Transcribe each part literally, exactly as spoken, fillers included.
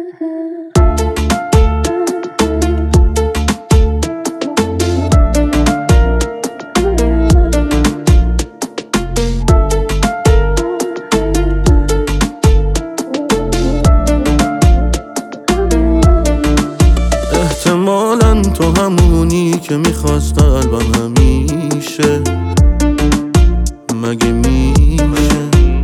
احتمالاً تو همونی که میخواست قلبم همیشه، مگه میشه؟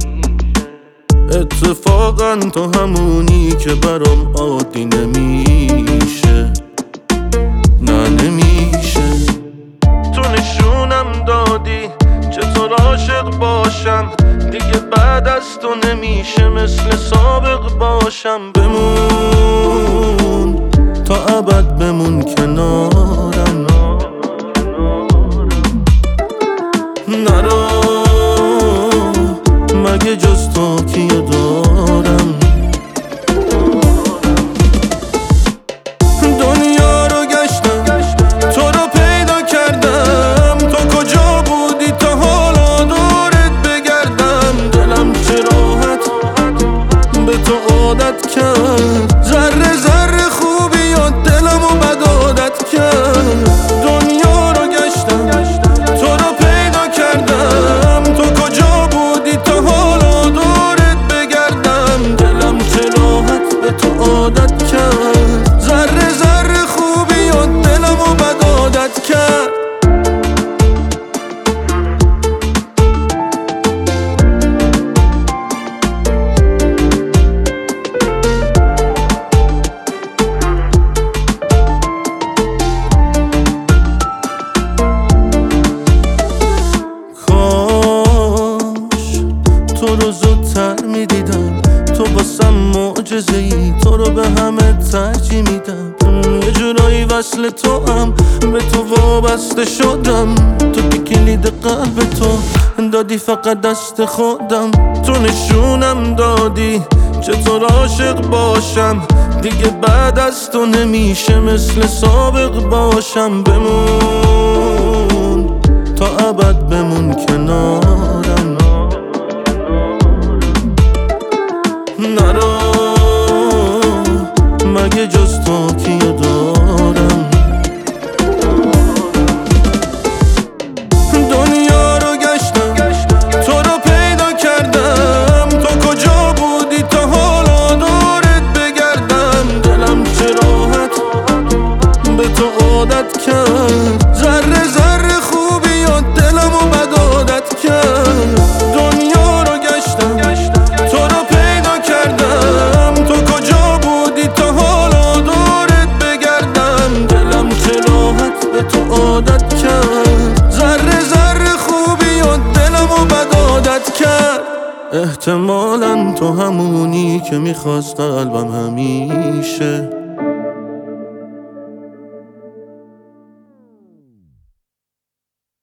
اتفاقاً تو همونی که برام عادی نمیشه، نه نمیشه. تو نشونم دادی چطور عاشق باشم، دیگه بعد از تو نمیشه مثل سابق باشم. بمون تا ابد، بمون کنارم، نرو مگه جز تو کیو دارم. دنیا رو گشتم تو رو پیدا کردم، تو کجا بودی تا حالا دورت بگردم. دلم چه راحت به تو عادت کرد، ذره ذره خوبیات دلمو بد عادت کرد. دنیا رو گشتم تو رو پیدا کردم، تو کجا بودی تا حالا دورت بگردم. دلم چه راحت به تو عادت کرد، ذره ذره خوبیات دلمو بد عادت کرد. تو رو زودتر میدیدم، تو واسم معجزه ای، تو رو به همه ترجیح میدم. یه جورایی وصل تو هم به تو وابسته شدم، تو که کلید قلب تو دادی فقط دست خودم. تو نشونم دادی چطور عاشق باشم، دیگه بعد از تو نمیشه مثل سابق باشم. بمون تا ابد، بمون کنارم، نرو مگه جز تو کیو دارم. دنیا رو گشتم تو رو پیدا کردم، تو کجا بودی تا حالا دورت بگردم. دلم چه راحت به تو عادت کرد، ذره ذره خوبیات دلمو بد عادت کرد. دنیا رو گشتم تو رو پیدا کردم، تو کجا بودی تا حالا دورت بگردم. دلم چه راحت به تو عادت کرد، ذره ذره خوبیات دلمو بد عادت کرد. احتمالاً تو همونی که میخواست قلبم همیشه،